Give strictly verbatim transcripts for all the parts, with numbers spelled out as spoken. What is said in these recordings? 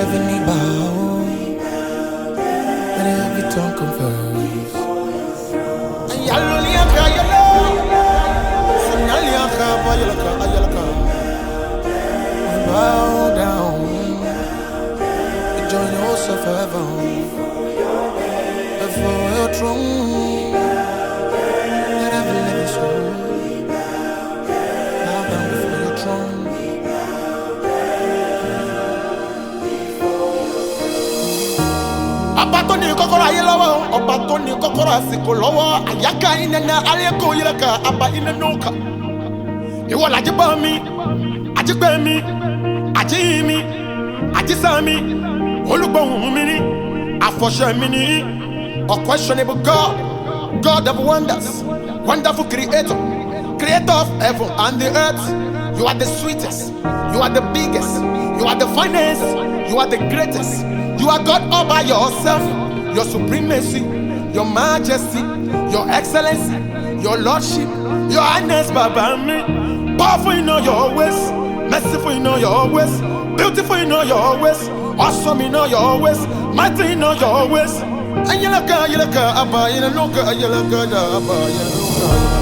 every knee bow, and every tongue confess. Ayaloliaka, ayala, Sanaliaka, ayalaka, ayalaka. We bow down, join yourself forever before your throne. Let every living soul bow down before your throne. Ọba tó ní kọ́kọ́rọ́ ayé lọ́wọ́, ọba tó ní kọ́kọ́rọ́ àsìkò lọ́wọ́, àyáká ìnana alẹ́kọ̀ọ́ yẹlẹ́ka àbá ìnanúkà. Ìwọ làjíbọ̀ mi, àjípẹ́ mi, àjíyìn mi, àjísà mi, olùgbọ̀hùn mi ni, àfọ̀ṣẹ mi ni, unquestionable God, God of wonders, wonderful creator, creator of heaven and the earth. You are the sweetest, you are the biggest, you are the finest, you are the greatest. You are God all by yourself. Your supremacy, your majesty, your excellency, your lordship, your highness, Baba me. Powerful in all your ways, merciful in all your ways, beautiful in all your ways, awesome in all your ways, mighty in all your ways. Ayalaka, ayalaka, abba, ayalaka, ayalaka, abba, ayalaka.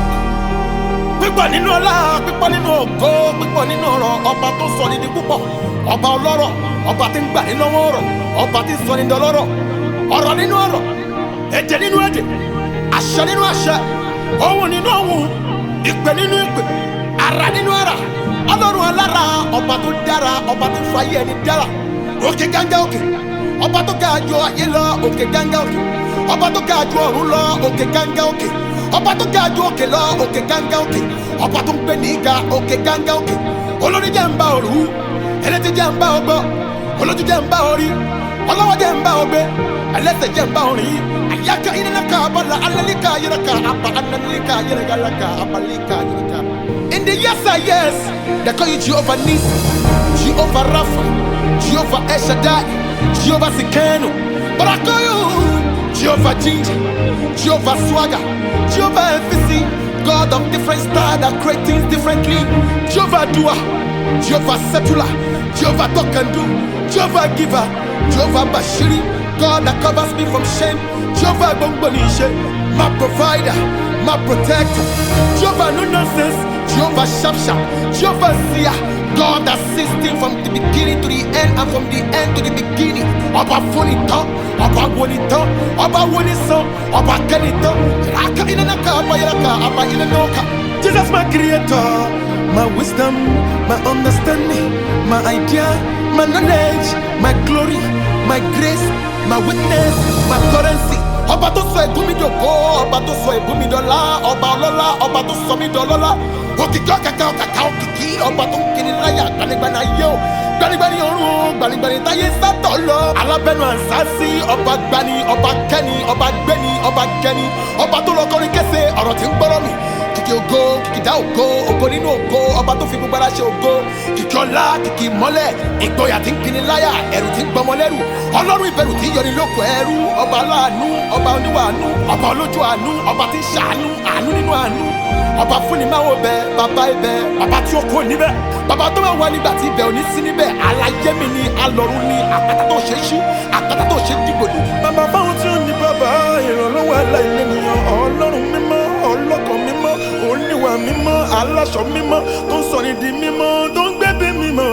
Pípọ̀ nínú ọlá, pípọ̀ nínú ògo, pípọ̀ nínú ọ̀rọ̀, ọba tó sọ ní di púpọ̀, ọba ọlọ́rọ̀, ọba tí ń gbà nínú ọ̀rọ̀, ọba tí ń sọ ní dọlọ́rọ̀, ọ̀rọ̀ nínú ọ̀rọ̀, èdè nínú èdè, àṣẹ nínú àṣẹ, ohùn nínú ohùn, ìpè nínú ìpè, ara nínú ara, ọlọ́run alára, ọba tó dára, ọba tó fọ ayé ẹni dára, òkè gánga òkè, ọba tó ga jù ayé lọ, òkè gánga òkè, ọba tó ga jù ọ̀run lọ, òkè gánga òkè. Ọba tó ga jù òkè lọ, òkè gánga òkè. Ọba tó ń gbé ní ìga, òkè gánga òkè. Olórí jẹ́ ń bá òru, ẹlẹ́tí jẹ́ ń bá ọgbọ́, olójú jẹ́ ń bá orí, ọlọ́wọ́ jẹ́ ń bá ọgbẹ́, ẹlẹ́sẹ̀ jẹ́ ń bá orin. Àyàká ìnánaka abala alálíkà yẹrẹka abà análíkà yẹrẹgàlàkà abalíkà yẹrẹka. In the yes and yes, they call you Jehovah Nisi, Jehovah Rapha, Jehovah El Shaddai, Jehovah Sikeno. But I call you Jehovah Ginger, Jehovah Swagger, Jehovah F C, God of different style that create things differently. Jehovah Dua, Jehovah Secular, Jehovah Talk and Do, Jehovah Giver, Jehovah Bashiri, God that covers me from shame. Jehovah Bongboniche, my provider, my protector. Jehovah No Nonsense, Jehovah Sharp Sharp, Jehovah Sia, God that sees things from the beginning to the end and from the end to the beginning. Ọba Fonito, Ọba Wonito, Ọba Woniso, Ọba Kenito, Raka Inanaka, Ọba Yaraka, Ọba Inanoka. Jesus my creator, my wisdom, my understanding, my idea, my knowledge, my glory, my grace, my witness, my currency. Ọba tó sọ ẹ̀bùn mi dògo, ọba tó sọ ẹ̀bùn mi dọ́là, ọba ọlọ́lá, ọba tó sọ mi dọ́lọ́lá. Òkìkí ọ̀kàkà ọ̀kàkà òkìkí, ọba tó ń kiri láyà, gbanigbani ayé o, gbanigbani ọ̀run, gbanigbani táyé sátọ̀ lọ. Alábẹ́nu àǹsáàsì, ọba gbani, ọba kẹ́ni, ọba gbẹ́ni, ọba gẹ́ni, ọba tó lọ kọrin kése, ọ̀rọ̀ tí ń gbọ́rọ̀ mi. Kìkì ògo, kìkì dá ògo, ògo nínú ògo, ọba tó fi gbogbo ara ṣe ògo. Kìkì ọlá, kìkì mọ́lẹ̀, ìgboyà tí ń kiri láyà, ẹ̀rù tí ń gbọmọ lẹ́rù. Ọlọ́run ìbẹ̀rù tí ń yọni lóko ẹrú, ọba aláàánú, ọba oníwàánú, ọba olójú àánú, ọba tí ń ṣàánú, àánú nínú àánú. Ọba fúnni máa wò bẹ, bàbá ibẹ̀, bàbá tí ó kó níbẹ̀, bàbá tó máa wà nígbà tí ibẹ̀ ò ní sí níbẹ̀. Aláyé mi ni, alọ́run ni, àpáta tó ṣe é ṣí, àpáta tó ṣe é dìgbòdò. Bàbá fáwọn tí ó ní bàbá, ìrànlọ́wọ́ aláìlẹ́nìyàn, ọlọ́run mímọ́, ọlọ́kàn mímọ́, oníwà mímọ́, aláṣọ mímọ́, tó ń sọ ní di mímọ́, tó ń gbẹ́bí mímọ́.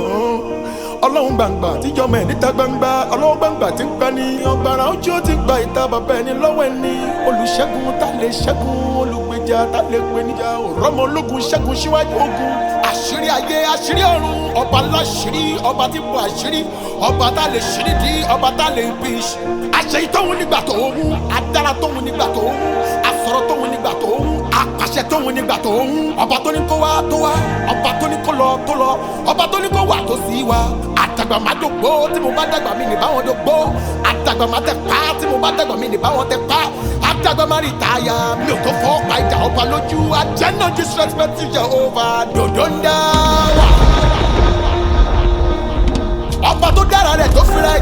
Ọlọ́run gbàngbà tíjọ́ mẹ́ níta gbangba, ọlọ́run gbàngbà tí ń gbà ní ọgbàrá ojú ó ti gba ìta bàbá ẹni lọ́wọ́ ẹni. Olùṣẹ́gun tá lè ṣẹ́gun, olùgbèjà tá lè pè níjà, òrọ́mọ ológun ṣẹ́gun síwájú ogun. Àṣírí ayé, àṣírí ọ̀run, ọba láṣírí, ọba tí bo àṣírí, ọba tá lè ṣírí di, ọba tá lè bí iṣẹ́. Àṣẹ ìtọ́hun nígbà tó wù, adára tóhun nígbà tó wù, asọ̀rọ̀ tóhun nígbà tó wù, apàṣẹ tóhun nígbà tó wù. Ọba tó ní kó wá tó wá, ọba tó ní kó lọ tó lọ, ọba tó ní kó wà tó sì wá. Àdàgbà má dògbó, tí mo bá dàgbà mi ní báwọn dògbó. Àdàgbà má tẹ pa, tí mo bá dàgbà mi ní báwọn tẹ pa. Àdàgbà má rìtáyà, mi ò tó fọ́ pa ìjà ọba lójú. Àjẹ́ náà disrespect to Jehovah, dòdò ń dá wà. Ọba tó dára rẹ̀ tó fira ìjọba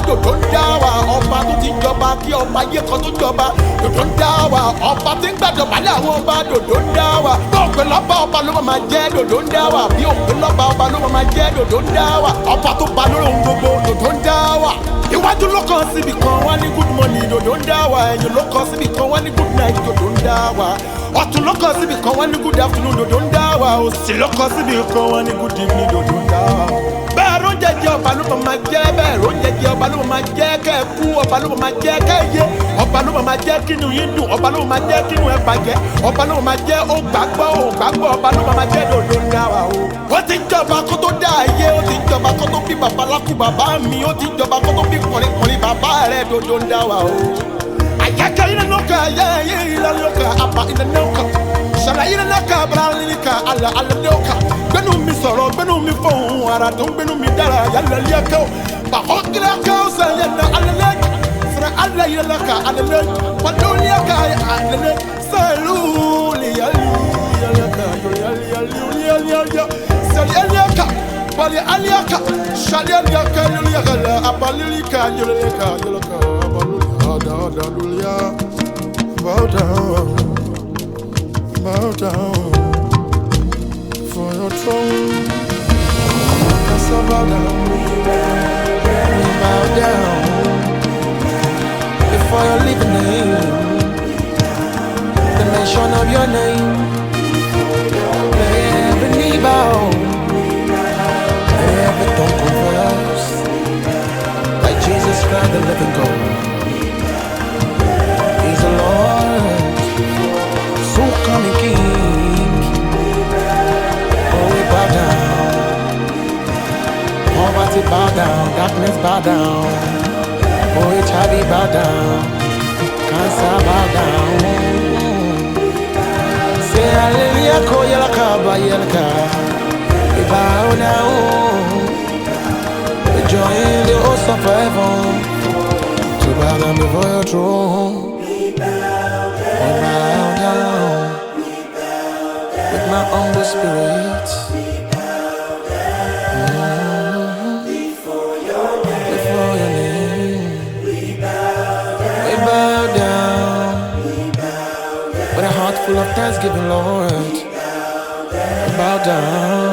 dòdò ń dá wa ọba tó ti ń jọba kí ọba yé kan tó jọba dòdò ń dá wa ọba tí ń gbàjọba lé àwọn ọba dòdò ń dá wa bí òpè lọ́ba ọba ló máa jẹ́ dòdò ń dá wa bí òpè lọ́ba ọba ló máa jẹ́ dòdò ń dá wa ọba tó ba lórí ohun gbogbo dòdò ń dá wa iwájú ló kàn síbi kan wá ní good morning dòdò ń dá wa ẹ̀yìn ló kàn síbi kan wá ní good night dòdò ń dá wa ọ̀tún ló kàn síbi kan wá ní good afternoon dòdò ń dá wa òsì ló kàn síbi kan wá ní good evening dòdò ń dá wa. bẹ́ẹ̀ ló ń jẹjẹ ọba ló máa jẹ́ bẹ́ẹ̀ ló ń jẹjẹ ọba ló máa jẹ́ kẹ́ ẹ kú ọba ló máa jẹ́ kẹ́ ẹ yé ọba ló máa jẹ́ kínú yín dùn ọba ló máa jẹ́ kínú ẹ bàjẹ́ ọba ló máa jẹ́ ó gbàgbọ́ ó gbàgbọ́ ọba ló máa jẹ́ dòdò ń dá wa o. ó ti ń jọba kó tó dá ayé ó ti ń jọba kó tó bí bàbá lákú bàbá mi ó ti ń jọba kó tó bí kùnrin bàbá rẹ̀ dòdò ń dá wa o. àyàká yín lẹ́nu ká ayé yín lẹ́nu ká àbá yín lẹ́nu ká ṣàlàyé lẹ́nu ká abúlé ní ká àlà àlà lẹ́nu ká gbẹ́nu mi sọ̀rọ̀ gbẹ́nu mi fọ̀hún ara tó ń gbẹ́nu mi dára yálẹ̀ lẹ́kẹ́ o bàkọ́ kílẹ̀ ká ó sẹ́yìn náà alẹ́ lẹ́kẹ́ sẹ́rẹ̀ alẹ́ yẹn lẹ́ka alẹ́ lẹ́kẹ́ pàdé lẹ́ka alẹ́ lẹ́kẹ́ sẹ́lú lẹ́yàlú yẹlẹ́ka yẹlẹ́yàlú yẹlẹ́yàlú sẹ́lẹ̀ lẹ́ka pàdé alẹ́ka ṣàlẹ̀ lẹ́ka yẹlẹ́yàlú abalẹ́lẹ́ka yẹlẹ́ka yẹlẹ́ka abalẹ́lẹ́ka bow down, bow down for your throne. Yes, I bow down, we bow down before your living name, the mention of your name. Every knee bow, every tongue confess that Jesus Christ, the living God, He's the Lord, so coming King. Oh, we bow down, poverty bow down, darkness bow down. Oh, H I V bow down, cancer bow down. Say hallelujah, ko yelaka ba yelaka. We bow down, we join the host of heaven to bow down before your throne. We bow down with my humble spirit. Mm-hmm. Before your name, we bow down with a heart full of thanksgiving, Lord. We bow down.